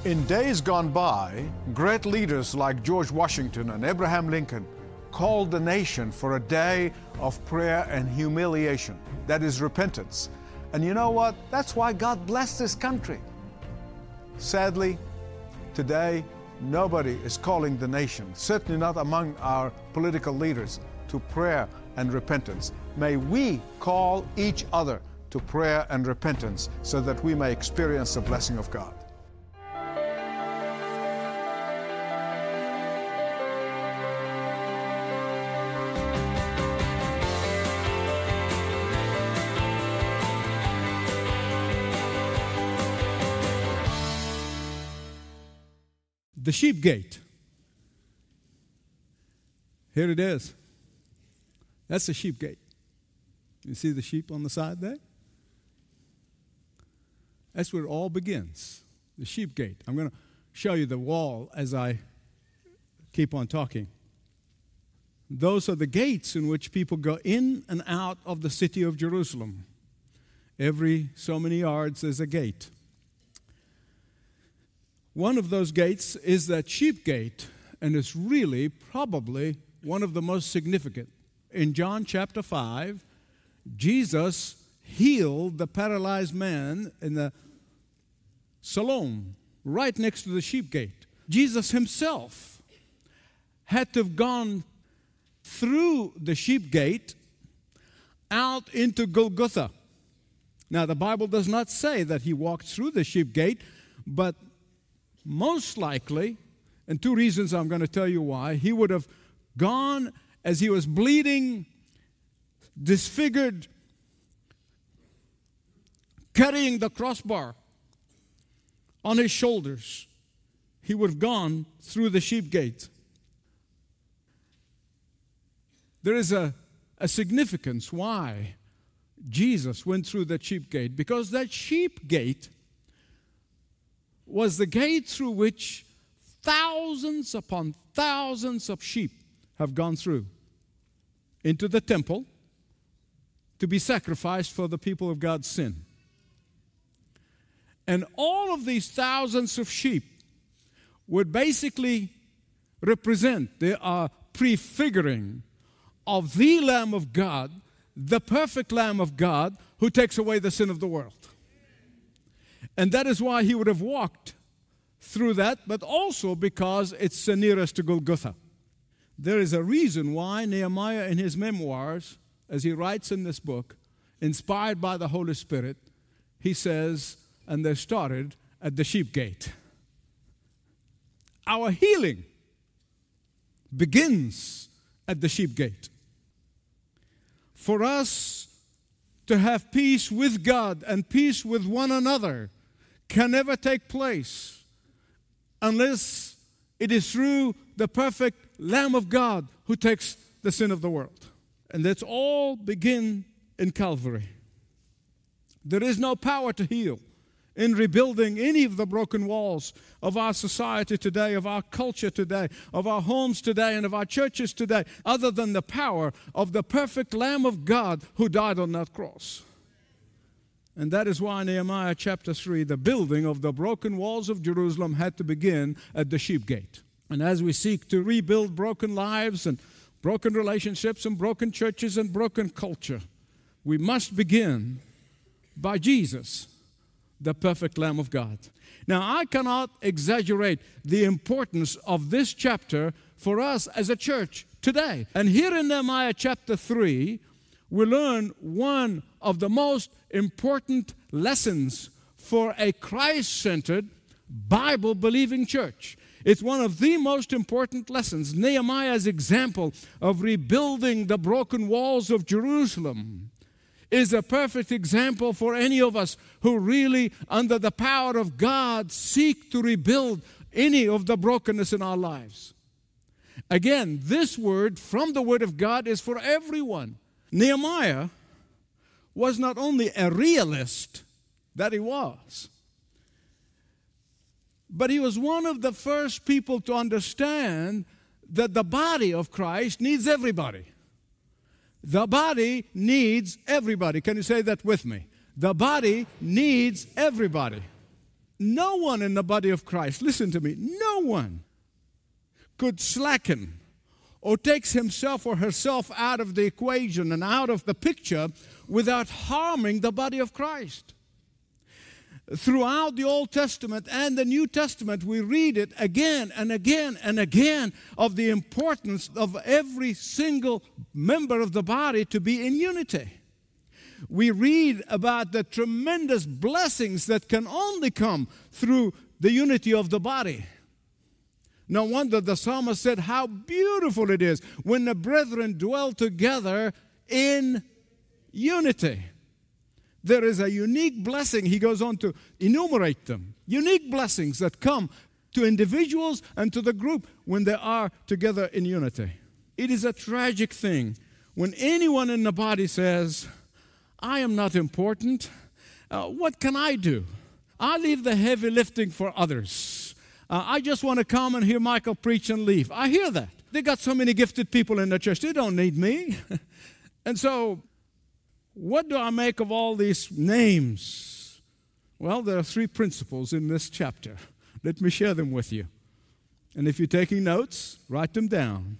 In days gone by, great leaders like George Washington and Abraham Lincoln called the nation for a day of prayer and humiliation. That is repentance. And you know what? That's why God blessed this country. Sadly, today, nobody is calling the nation, certainly not among our political leaders, to prayer and repentance. May we call each other to prayer and repentance so that we may experience the blessing of God. The sheep gate. Here it is. That's the sheep gate. You see the sheep on the side there? That's where it all begins. The sheep gate. I'm going to show you the wall as I keep on talking. Those are the gates in which people go in and out of the city of Jerusalem. Every so many yards there's a gate. One of those gates is that sheep gate, and it's really probably one of the most significant. In John chapter 5, Jesus healed the paralyzed man in the Siloam, right next to the sheep gate. Jesus himself had to have gone through the sheep gate out into Golgotha. Now, the Bible does not say that he walked through the sheep gate, but most likely, and two reasons I'm going to tell you why, he would have gone as he was bleeding, disfigured, carrying the crossbar on his shoulders. He would have gone through the sheep gate. There is a significance why Jesus went through that sheep gate, because that sheep gate was the gate through which thousands upon thousands of sheep have gone through into the temple to be sacrificed for the people of God's sin. And all of these thousands of sheep would basically represent, they are prefiguring of the Lamb of God, the perfect Lamb of God who takes away the sin of the world. And that is why he would have walked through that, but also because it's the nearest to Golgotha. There is a reason why Nehemiah in his memoirs, as he writes in this book, inspired by the Holy Spirit, he says, and they started at the sheep gate. Our healing begins at the sheep gate. For us to have peace with God and peace with one another can never take place unless it is through the perfect Lamb of God who takes the sin of the world. And that's all begin in Calvary. There is no power to heal in rebuilding any of the broken walls of our society today, of our culture today, of our homes today, and of our churches today, other than the power of the perfect Lamb of God who died on that cross. And that is why Nehemiah chapter 3, the building of the broken walls of Jerusalem had to begin at the sheep gate. And as we seek to rebuild broken lives and broken relationships and broken churches and broken culture, we must begin by Jesus, the perfect Lamb of God. Now, I cannot exaggerate the importance of this chapter for us as a church today. And here in Nehemiah chapter 3, we learn one of the most important lessons for a Christ-centered, Bible-believing church. It's one of the most important lessons. Nehemiah's example of rebuilding the broken walls of Jerusalem is a perfect example for any of us who really, under the power of God, seek to rebuild any of the brokenness in our lives. Again, this word from the Word of God is for everyone. Nehemiah was not only a realist, that he was, but he was one of the first people to understand that the body of Christ needs everybody. The body needs everybody. Can you say that with me? The body needs everybody. no one in the body of Christ, listen to me, no one could slacken or takes himself or herself out of the equation and out of the picture without harming the body of Christ. Throughout the Old Testament and the New Testament, we read it again and again and again of the importance of every single member of the body to be in unity. We read about the tremendous blessings that can only come through the unity of the body. No wonder the psalmist said how beautiful it is when the brethren dwell together in unity. There is a unique blessing, he goes on to enumerate them, unique blessings that come to individuals and to the group when they are together in unity. It is a tragic thing when anyone in the body says, I am not important. What can I do? I leave the heavy lifting for others. I just want to come and hear Michael preach and leave. I hear that. They got so many gifted people in the church. They don't need me. And so, what do I make of all these names? Well, there are 3 principles in this chapter. Let me share them with you. And if you're taking notes, write them down.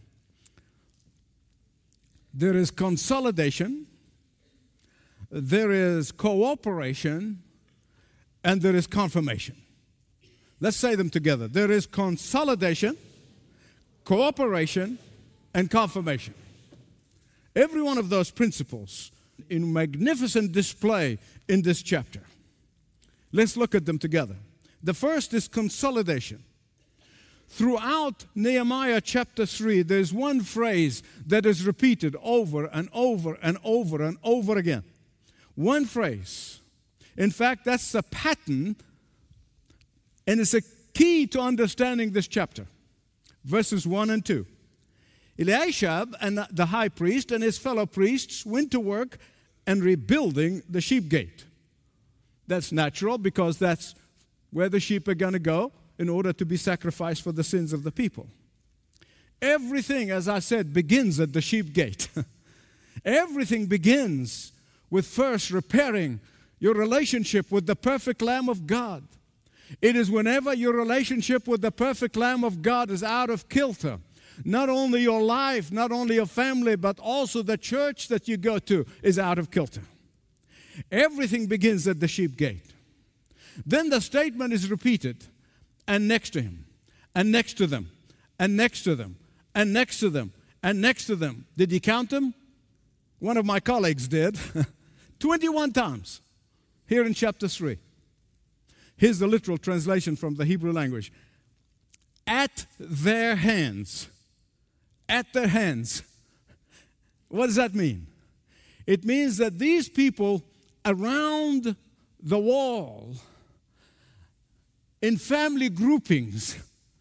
There is consolidation, there is cooperation, and there is confirmation. Let's say them together. There is consolidation, cooperation, and confirmation. Every one of those principles in magnificent display in this chapter. Let's look at them together. The first is consolidation. Throughout Nehemiah chapter 3, there's one phrase that is repeated over and over and over and over again. One phrase. In fact, that's a pattern, and it's a key to understanding this chapter. Verses 1 and 2. Eliashib and the high priest and his fellow priests went to work and rebuilding the sheep gate. That's natural because that's where the sheep are going to go in order to be sacrificed for the sins of the people. Everything, as I said, begins at the sheep gate. Everything begins with first repairing your relationship with the perfect Lamb of God. It is whenever your relationship with the perfect Lamb of God is out of kilter, not only your life, not only your family, but also the church that you go to is out of kilter. Everything begins at the sheep gate. Then the statement is repeated, and next to him, and next to them, and next to them, and next to them, and next to them. Did you count them? One of my colleagues did. 21 times here in chapter 3. Here's the literal translation from the Hebrew language. At their hands. At their hands. What does that mean? It means that these people around the wall, in family groupings,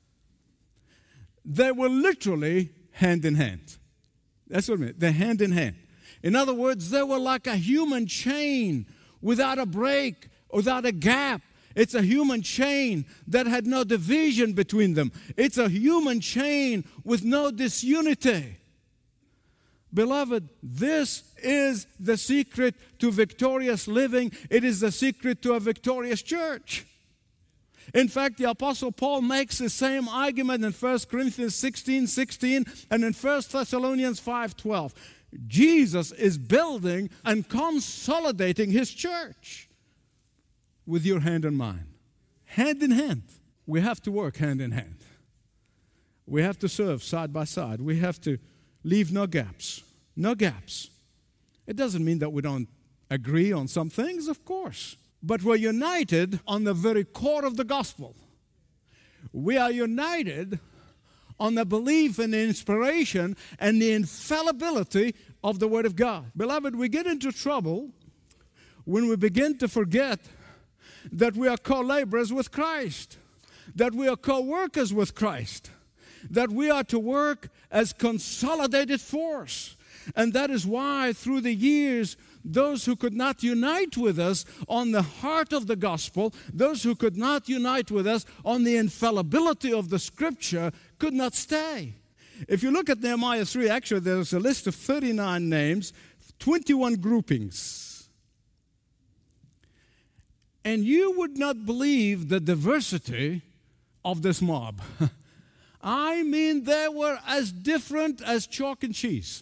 they were literally hand in hand. That's what I mean. They're hand in hand. In other words, they were like a human chain without a break, without a gap. It's a human chain that had no division between them. It's a human chain with no disunity. Beloved, this is the secret to victorious living. It is the secret to a victorious church. In fact, the Apostle Paul makes the same argument in 1 Corinthians 16:16 and in 1 Thessalonians 5:12. Jesus is building and consolidating his church with your hand and mine. Hand in hand. We have to work hand in hand. We have to serve side by side. We have to leave no gaps. No gaps. It doesn't mean that we don't agree on some things, of course. But we're united on the very core of the gospel. We are united on the belief and the inspiration and the infallibility of the Word of God. Beloved, we get into trouble when we begin to forget that we are co-laborers with Christ, that we are co-workers with Christ, that we are to work as consolidated force. And that is why through the years, those who could not unite with us on the heart of the gospel, those who could not unite with us on the infallibility of the Scripture could not stay. If you look at Nehemiah 3, actually there's a list of 39 names, 21 groupings. And you would not believe the diversity of this mob. I mean, they were as different as chalk and cheese.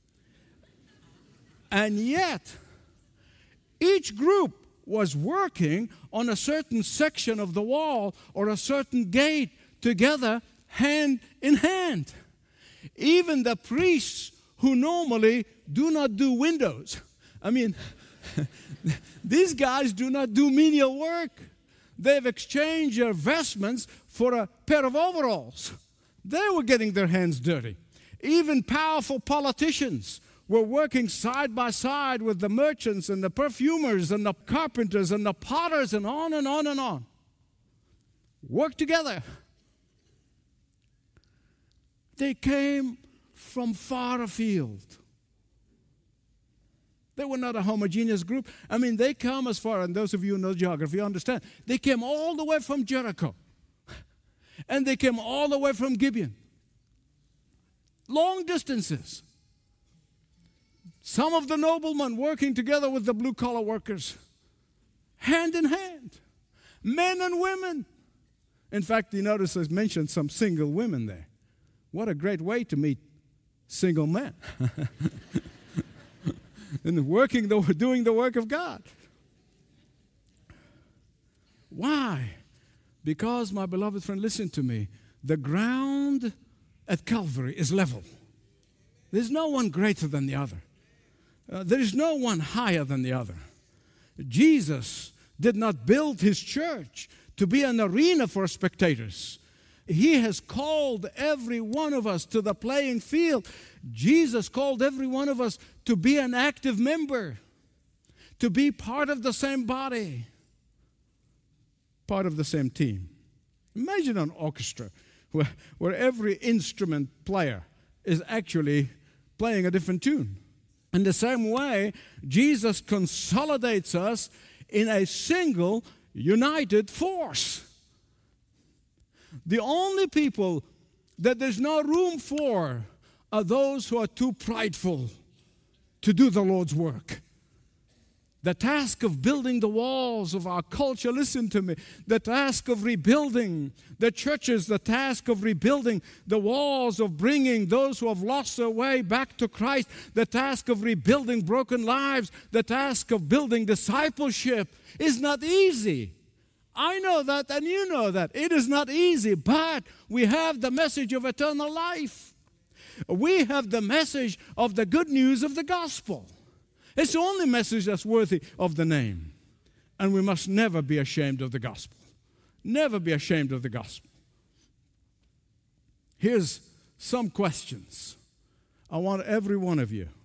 And yet, each group was working on a certain section of the wall or a certain gate together, hand in hand. Even the priests who normally do not do windows. I mean, these guys do not do menial work. They've exchanged their vestments for a pair of overalls. They were getting their hands dirty. Even powerful politicians were working side by side with the merchants and the perfumers and the carpenters and the potters and on and on and on. Work together. They came from far afield. They were not a homogeneous group. I mean, they come as far, and those of you who know geography understand, they came all the way from Jericho. And they came all the way from Gibeon. Long distances. Some of the noblemen working together with the blue-collar workers, hand in hand, men and women. In fact, you notice I mentioned some single women there. What a great way to meet single men. And doing the work of God. Why? Because, my beloved friend, listen to me. The ground at Calvary is level. There's no one greater than the other. There is no one higher than the other. Jesus did not build his church to be an arena for spectators. He has called every one of us to the playing field. Jesus called every one of us to be an active member, to be part of the same body, part of the same team. Imagine an orchestra where every instrument player is actually playing a different tune. In the same way, Jesus consolidates us in a single, united force. The only people that there's no room for are those who are too prideful to do the Lord's work. The task of building the walls of our culture, listen to me, the task of rebuilding the churches, the task of rebuilding the walls, of bringing those who have lost their way back to Christ, the task of rebuilding broken lives, the task of building discipleship is not easy. I know that and you know that. It is not easy, but we have the message of eternal life. We have the message of the good news of the gospel. It's the only message that's worthy of the name. And we must never be ashamed of the gospel. Never be ashamed of the gospel. Here's some questions. I want every one of you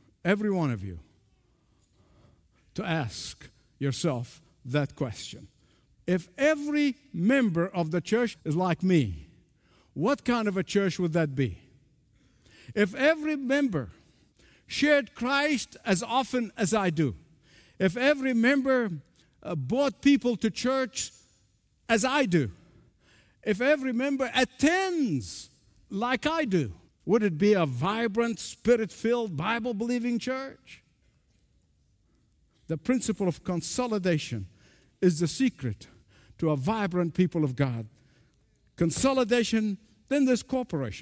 to ask yourself that question. If every member of the church is like me, what kind of a church would that be? If every member shared Christ as often as I do, if every member brought people to church as I do, if every member attends like I do, would it be a vibrant, spirit-filled, Bible-believing church? The principle of consolidation is the secret to a vibrant people of God. Consolidation, then there's cooperation.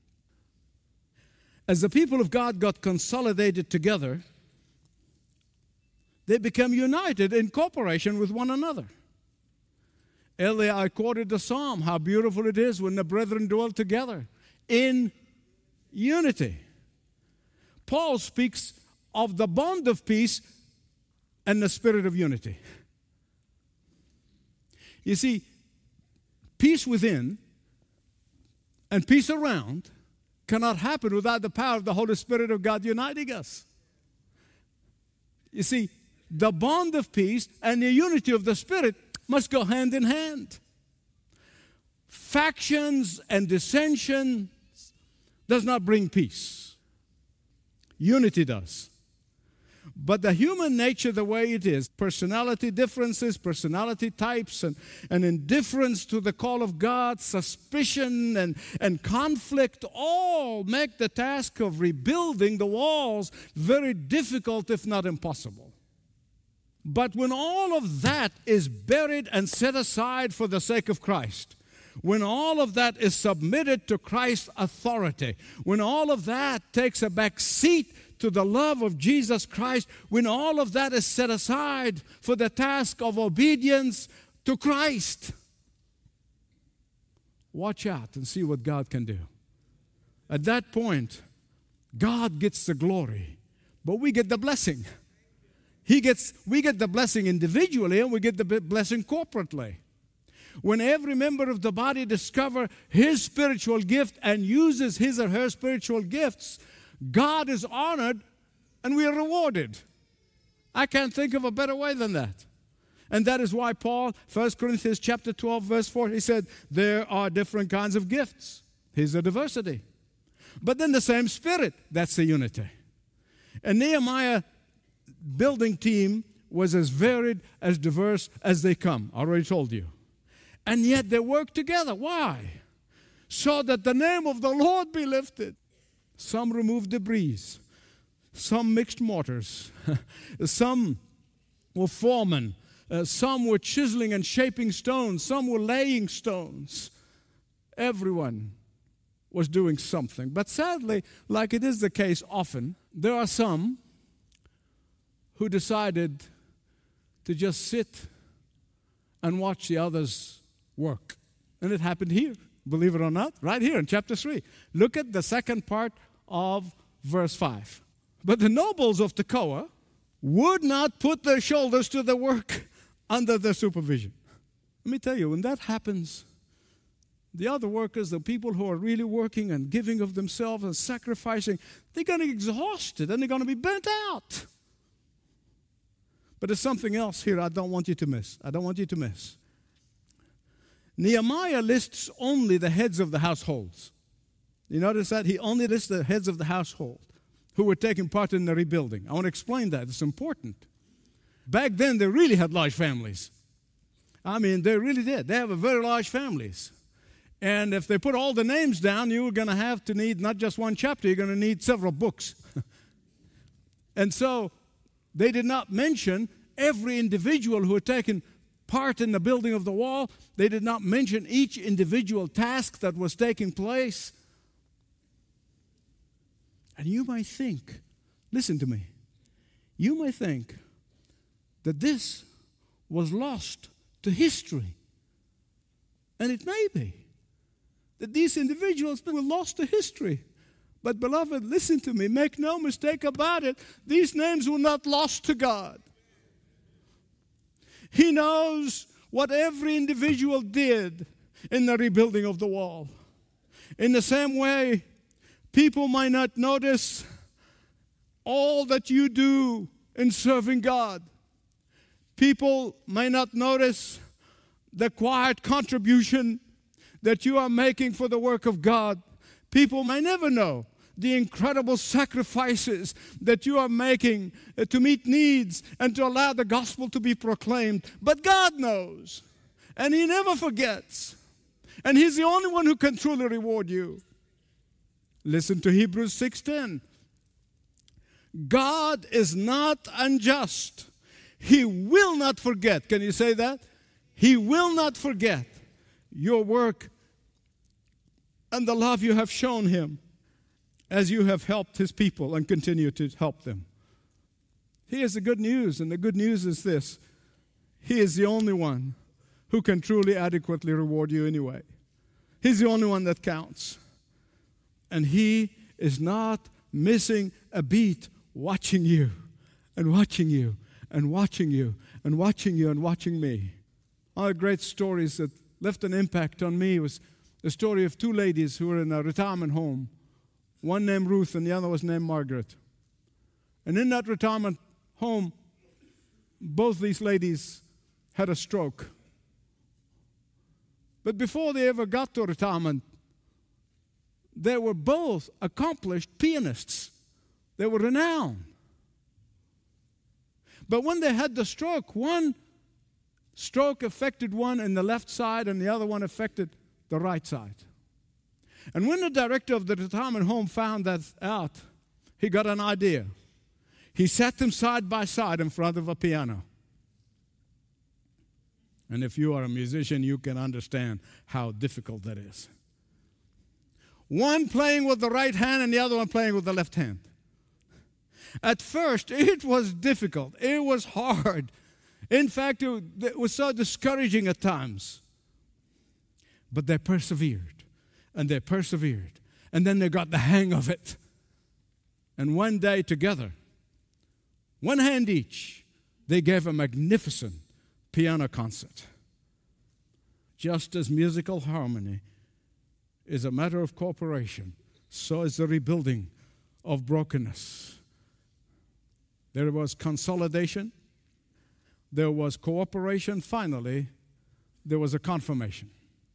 As the people of God got consolidated together, they became united in cooperation with one another. Earlier I quoted the psalm, how beautiful it is when the brethren dwell together in unity. Paul speaks of the bond of peace and the spirit of unity. You see, peace within and peace around cannot happen without the power of the Holy Spirit of God uniting us. You see, the bond of peace and the unity of the Spirit must go hand in hand. Factions and dissension does not bring peace. Unity does. But the human nature, the way it is, personality differences, personality types, and indifference to the call of God, suspicion and conflict, all make the task of rebuilding the walls very difficult, if not impossible. But when all of that is buried and set aside for the sake of Christ, when all of that is submitted to Christ's authority, when all of that takes a back seat to the love of Jesus Christ, when all of that is set aside for the task of obedience to Christ, watch out and see what God can do. At that point, God gets the glory, but we get the blessing. We get the blessing individually, and we get the blessing corporately. When every member of the body discovers his spiritual gift and uses his or her spiritual gifts, God is honored and we are rewarded. I can't think of a better way than that. And that is why Paul, 1 Corinthians chapter 12, verse 4, he said, there are different kinds of gifts. Here's a diversity. But then the same Spirit, that's the unity. And Nehemiah building team was as varied, as diverse as they come. I already told you. And yet they work together. Why? So that the name of the Lord be lifted. Some removed debris. Some mixed mortars. Some were foremen. Some were chiseling and shaping stones. Some were laying stones. Everyone was doing something. But sadly, like it is the case often, there are some who decided to just sit and watch the others work. And it happened here, believe it or not, right here in chapter 3. Look at the second part of verse 5. But the nobles of Tekoa would not put their shoulders to the work under their supervision. Let me tell you, when that happens, the other workers, the people who are really working and giving of themselves and sacrificing, they're going to be exhausted and they're going to be burnt out. But there's something else here I don't want you to miss. I don't want you to miss. Nehemiah lists only the heads of the households. You notice that? He only lists the heads of the household who were taking part in the rebuilding. I want to explain that. It's important. Back then, they really had large families. I mean, they really did. They have very large families. And if they put all the names down, you're going to have to need not just one chapter, you're going to need several books. And so they did not mention every individual who had taken part in the building of the wall. They did not mention each individual task that was taking place. And you might think, listen to me, you might think that this was lost to history. And it may be that these individuals were lost to history. But beloved, listen to me, make no mistake about it, these names were not lost to God. He knows what every individual did in the rebuilding of the wall. In the same way, people might not notice all that you do in serving God. People may not notice the quiet contribution that you are making for the work of God. People may never know the incredible sacrifices that you are making to meet needs and to allow the gospel to be proclaimed. But God knows, and He never forgets. And He's the only one who can truly reward you. Listen to Hebrews 6:10. God is not unjust. He will not forget. Can you say that? He will not forget your work and the love you have shown Him as you have helped His people and continue to help them. Here's the good news, and the good news is this. He is the only one who can truly adequately reward you anyway. He's the only one that counts. And He is not missing a beat watching you and watching you and watching you and watching you and watching me. One of the great stories that left an impact on me was the story of two ladies who were in a retirement home. One named Ruth and the other was named Margaret. And in that retirement home, both these ladies had a stroke. But before they ever got to retirement, they were both accomplished pianists. They were renowned. But when they had the stroke, one stroke affected one in the left side and the other one affected the right side. And when the director of the retirement home found that out, he got an idea. He sat them side by side in front of a piano. And if you are a musician, you can understand how difficult that is. One playing with the right hand and the other one playing with the left hand. At first, it was difficult. It was hard. In fact, it was so discouraging at times. But they persevered, and they persevered. And then they got the hang of it. And one day together, one hand each, they gave a magnificent piano concert. Just as musical harmony is a matter of cooperation, so is the rebuilding of brokenness. There was consolidation, there was cooperation, finally, there was a confirmation.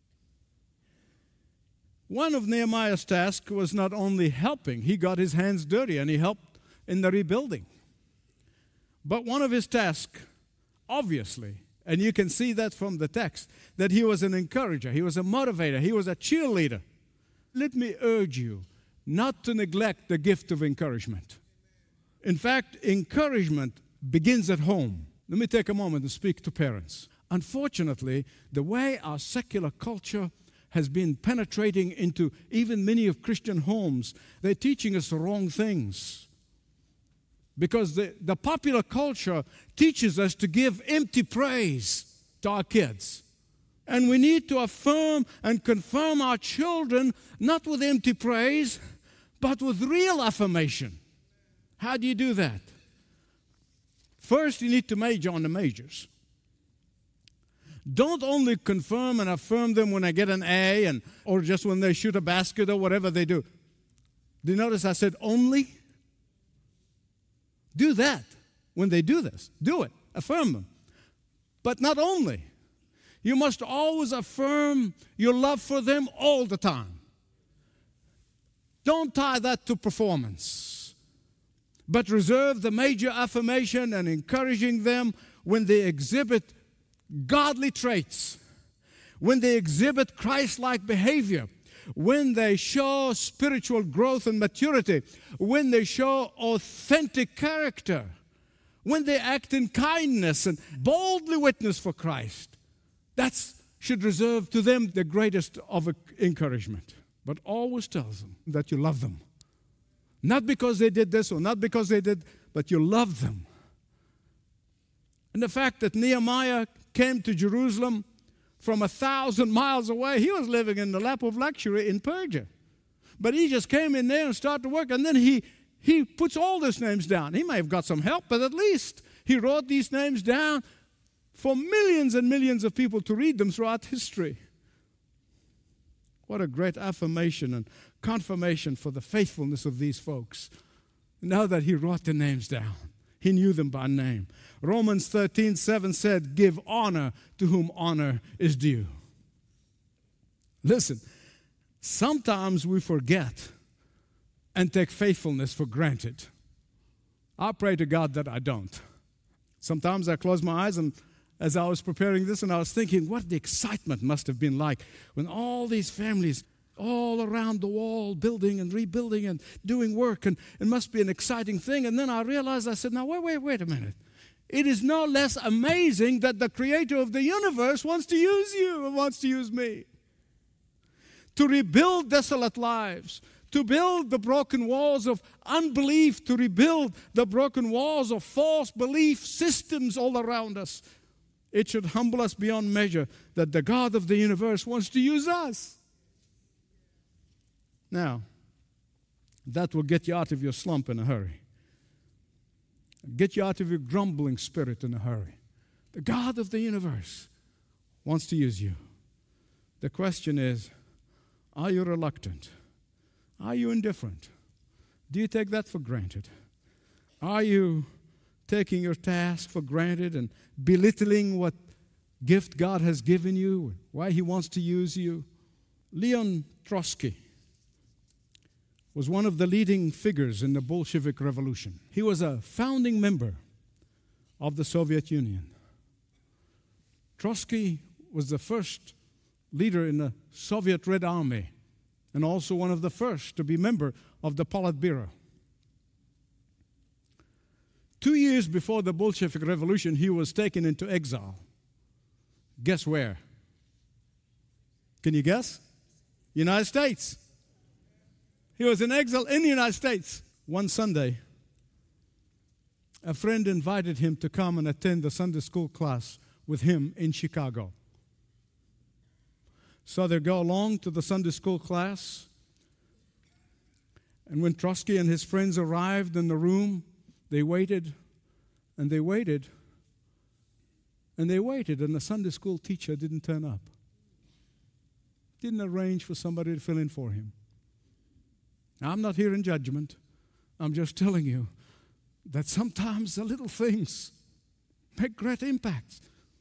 One of Nehemiah's tasks was not only helping, he got his hands dirty and he helped in the rebuilding. But one of his tasks, obviously, and you can see that from the text, that he was an encourager, he was a motivator, he was a cheerleader. Let me urge you not to neglect the gift of encouragement. In fact, encouragement begins at home. Let me take a moment to speak to parents. Unfortunately, the way our secular culture has been penetrating into even many of Christian homes, they're teaching us the wrong things. Because the popular culture teaches us to give empty praise to our kids. And we need to affirm and confirm our children, not with empty praise, but with real affirmation. How do you do that? First, you need to major on the majors. Don't only confirm and affirm them when I get an A or just when they shoot a basket or whatever they do. Do you notice I said only? Do that when they do this. Do it. Affirm them. But not only. You must always affirm your love for them all the time. Don't tie that to performance, but reserve the major affirmation and encouraging them when they exhibit godly traits, when they exhibit Christ-like behavior, when they show spiritual growth and maturity, when they show authentic character, when they act in kindness and boldly witness for Christ. That should reserve to them the greatest of encouragement. But always tells them that you love them. Not because they did this or not because they did, but you love them. And the fact that Nehemiah came to Jerusalem from 1,000 miles away, he was living in the lap of luxury in Persia. But he just came in there and started to work, and then he puts all these names down. He may have got some help, but at least he wrote these names down for millions and millions of people to read them throughout history. What a great affirmation and confirmation for the faithfulness of these folks. Now that he wrote the names down, he knew them by name. Romans 13:7 said, give honor to whom honor is due. Listen, sometimes we forget and take faithfulness for granted. I pray to God that I don't. Sometimes I close my eyes, and as I was preparing this, and I was thinking what the excitement must have been like when all these families all around the wall building and rebuilding and doing work, and it must be an exciting thing. And then I realized, I said, now wait a minute. It is no less amazing that the creator of the universe wants to use you and wants to use me to rebuild desolate lives, to build the broken walls of unbelief, to rebuild the broken walls of false belief systems all around us. It should humble us beyond measure that the God of the universe wants to use us. Now, that will get you out of your slump in a hurry. Get you out of your grumbling spirit in a hurry. The God of the universe wants to use you. The question is, are you reluctant? Are you indifferent? Do you take that for granted? Are you taking your task for granted and belittling what gift God has given you, why He wants to use you? Leon Trotsky was one of the leading figures in the Bolshevik Revolution. He was a founding member of the Soviet Union. Trotsky was the first leader in the Soviet Red Army and also one of the first to be member of the Politburo. 2 years before the Bolshevik Revolution, he was taken into exile Guess where? Can you guess? United States. He was in exile in the United States. One Sunday, a friend invited him to come and attend the Sunday school class with him in Chicago. So they go along to the Sunday school class. And when Trotsky and his friends arrived in the room, they waited, and they waited, and they waited, and the Sunday school teacher didn't turn up. Didn't arrange for somebody to fill in for him. Now, I'm not here in judgment. I'm just telling you that sometimes the little things make great impacts.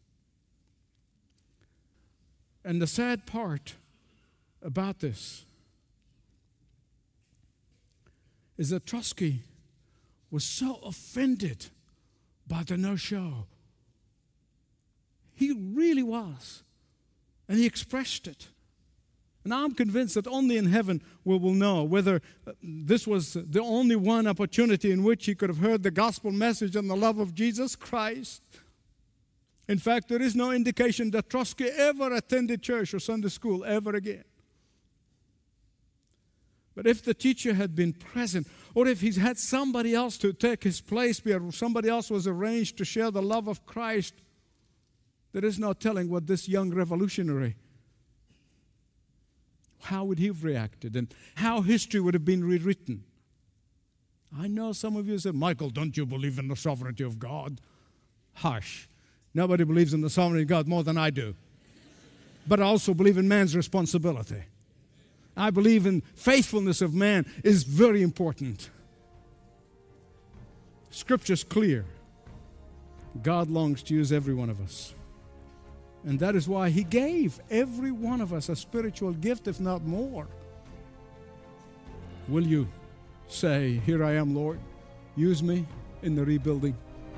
And the sad part about this is that Trotsky was so offended by the no-show. He really was. And he expressed it. And I'm convinced that only in heaven we will know whether this was the only one opportunity in which he could have heard the gospel message and the love of Jesus Christ. In fact, there is no indication that Trotsky ever attended church or Sunday school ever again. But if the teacher had been present, or if he's had somebody else to take his place, or somebody else was arranged to share the love of Christ, there is no telling what this young revolutionary, how would he have reacted and how history would have been rewritten. I know some of you say, Michael, don't you believe in the sovereignty of God? Hush. Nobody believes in the sovereignty of God more than I do. But I also believe in man's responsibility. I believe in faithfulness of man is very important. Scripture's clear. God longs to use every one of us. And that is why He gave every one of us a spiritual gift, if not more. Will you say, here I am, Lord, use me in the rebuilding?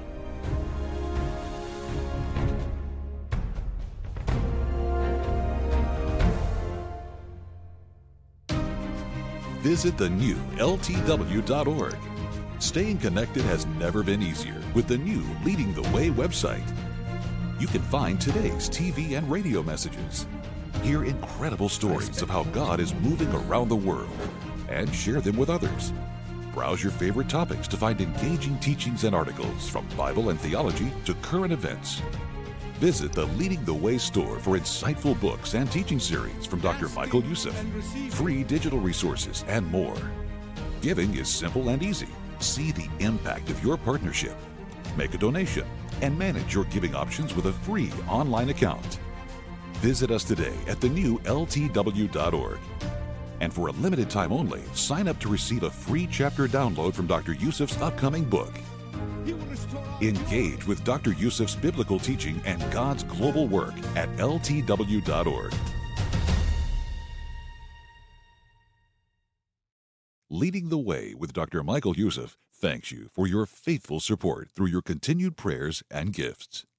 Visit the new LTW.org. Staying connected has never been easier with the new Leading the Way website. You can find today's TV and radio messages, hear incredible stories of how God is moving around the world, and share them with others. Browse your favorite topics to find engaging teachings and articles from Bible and theology to current events. Visit the Leading the Way store for insightful books and teaching series from Dr. Michael Youssef, free digital resources, and more. Giving is simple and easy. See the impact of your partnership. Make a donation and manage your giving options with a free online account. Visit us today at the new LTW.org. And for a limited time only, sign up to receive a free chapter download from Dr. Youssef's upcoming book. Engage with Dr. Youssef's biblical teaching and God's global work at LTW.org. Leading the Way with Dr. Michael Youssef thanks you for your faithful support through your continued prayers and gifts.